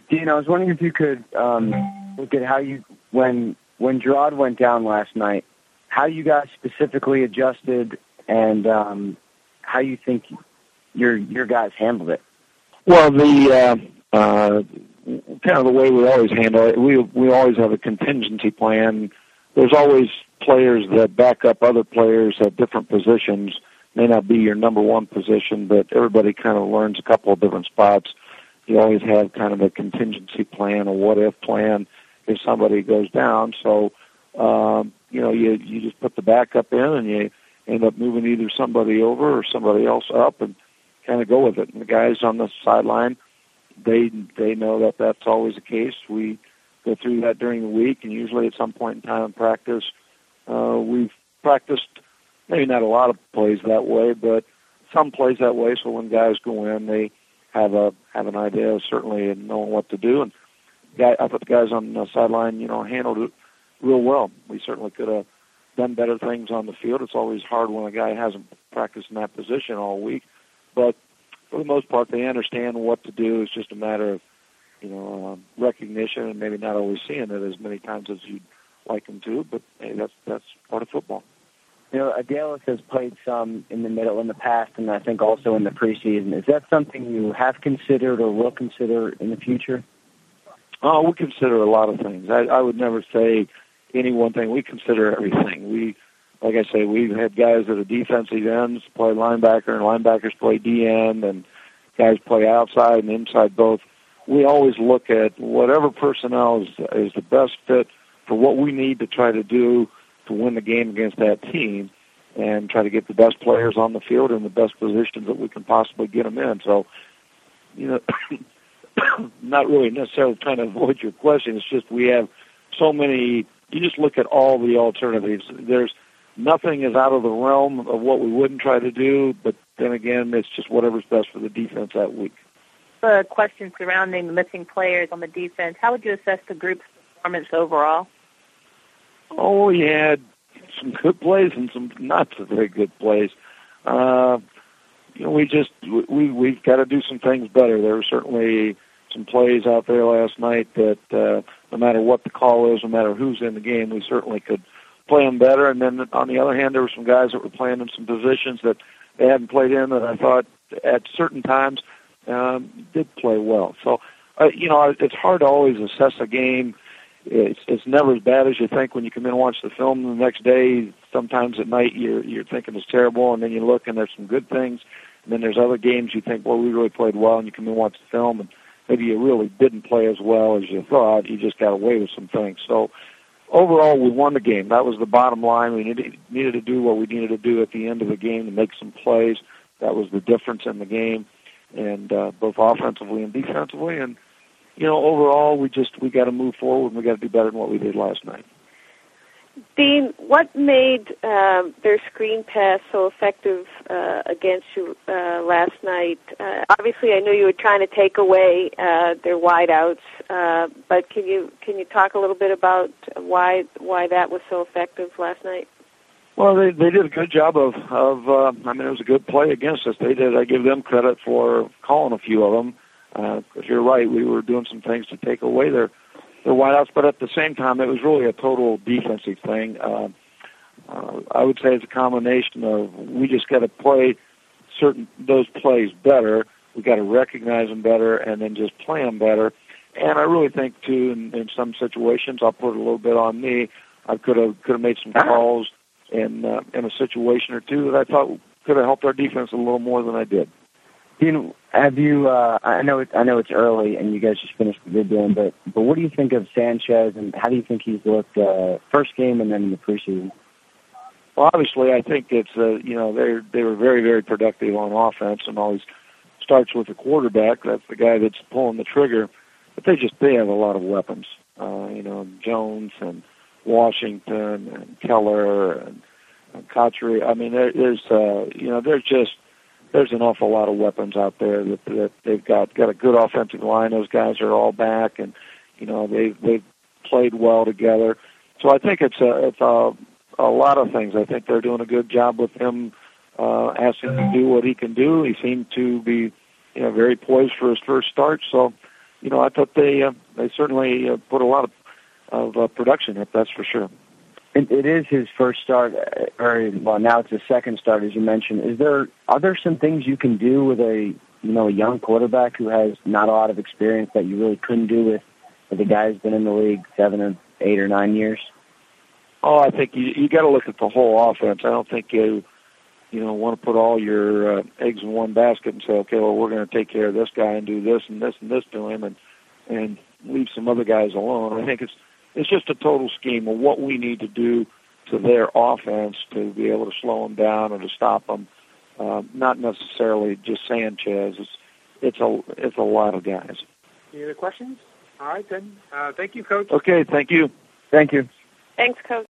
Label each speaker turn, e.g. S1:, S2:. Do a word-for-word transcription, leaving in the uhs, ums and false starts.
S1: Dean, I was wondering if you could um, look at how you, when when Gerard went down last night, how you guys specifically adjusted and um, how you think your your guys handled it.
S2: Well, the uh, uh, kind of the way we always handle it, we we always have a contingency plan. There's always players that back up other players at different positions. May not be your number one position, but everybody kind of learns a couple of different spots. You always have kind of a contingency plan, a what-if plan if somebody goes down. So, um, you know, you you just put the backup in and you end up moving either somebody over or somebody else up and kind of go with it. And the guys on the sideline, they they know that that's always the case. We go through that during the week, and usually at some point in time in practice, uh, we've practiced maybe not a lot of plays that way, but some plays that way. So when guys go in, they have a have an idea of certainly knowing what to do. And guy, I thought the guys on the sideline, you know, handled it real well. We certainly could have done better things on the field. It's always hard when a guy hasn't practiced in that position all week, but for the most part, they understand what to do. It's just a matter of, you know, um, recognition and maybe not always seeing it as many times as you'd like them to. But hey, that's that's part of football.
S1: You know, Adelis has played some in the middle in the past, and I think also in the preseason. Is that something you have considered or will consider in the future?
S2: Oh, we consider a lot of things. I, I would never say any one thing. We consider everything. We, like I say, we've had guys that are defensive ends play linebacker, and linebackers play D end, and guys play outside and inside both. We always look at whatever personnel is, is the best fit for what we need to try to do to win the game against that team, and try to get the best players on the field in the best positions that we can possibly get them in. So, you know, not really necessarily trying to avoid your question. It's just we have so many. You just look at all the alternatives. There's nothing is out of the realm of what we wouldn't try to do, but then again, it's just whatever's best for the defense that week.
S3: The question surrounding the missing players on the defense, how would you assess the group's performance overall?
S2: Oh, we had some good plays and some not so very good plays. Uh, you know, we just we we've got to do some things better. There were certainly some plays out there last night that uh, no matter what the call is, no matter who's in the game, we certainly could play them better. And then on the other hand, there were some guys that were playing in some positions that they hadn't played in that I thought at certain times um, did play well. So, uh, you know, it's hard to always assess a game. It's it's never as bad as you think when you come in and watch the film the next day. Sometimes at night you're you're thinking it's terrible, and then you look and there's some good things. And then there's other games you think, well, we really played well, and you come in and watch the film, and maybe you really didn't play as well as you thought. You just got away with some things. So overall, we won the game. That was the bottom line. We needed, needed to do what we needed to do at the end of the game to make some plays. That was the difference in the game, and uh, both offensively and defensively. And you know, overall, we just we got to move forward, and we got to do better than what we did last night.
S4: Dean, what made um, their screen pass so effective uh, against you uh, last night? Uh, obviously, I know you were trying to take away uh, their wideouts, uh, but can you can you talk a little bit about why why that was so effective last night?
S2: Well, they they did a good job of of. Uh, I mean, it was a good play against us. They did. I give them credit for calling a few of them. Because uh, you're right, we were doing some things to take away their their wideouts, but at the same time, it was really a total defensive thing. Uh, uh, I would say it's a combination of we just got to play certain those plays better. We got to recognize them better, and then just play them better. And I really think too, in, in some situations, I'll put a little bit on me. I could have could have made some calls in uh, in a situation or two that I thought could have helped our defense a little more than I did.
S1: Dean, have you? Uh, I know it, I know it's early, and you guys just finished the video, but but what do you think of Sanchez, and how do you think he's looked uh, first game and then in the preseason?
S2: Well, obviously, I think it's uh, you know they they were very very productive on offense, and always starts with the quarterback. That's the guy that's pulling the trigger. But they just they have a lot of weapons. Uh, you know, Jones and Washington and Keller and, and Cotchery. I mean, there, there's uh, you know there's just There's an awful lot of weapons out there that, that they've got got a good offensive line. Those guys are all back, and you know they they've played well together. So I think it's a it's a, a lot of things. I think they're doing a good job with him, uh, asking him to do what he can do. He seemed to be you know very poised for his first start. So you know, I thought they uh, they certainly uh, put a lot of of uh, production up. That's for sure.
S1: It, it is his first start, or well, now it's his second start, as you mentioned. Is there are there some things you can do with a you know a young quarterback who has not a lot of experience that you really couldn't do with with a guy who's been in the league seven or eight or nine years?
S2: Oh, I think you you got to look at the whole offense. I don't think you you know want to put all your uh, eggs in one basket and say, okay, well, we're going to take care of this guy and do this and this and this to him, and and leave some other guys alone. I think it's it's just a total scheme of what we need to do to their offense to be able to slow them down or to stop them. Uh, not necessarily just Sanchez. It's it's a it's a lot of guys.
S5: Any other questions? All right, then. Uh, thank you, Coach.
S2: Okay, thank you.
S1: Thank you.
S4: Thanks, Coach.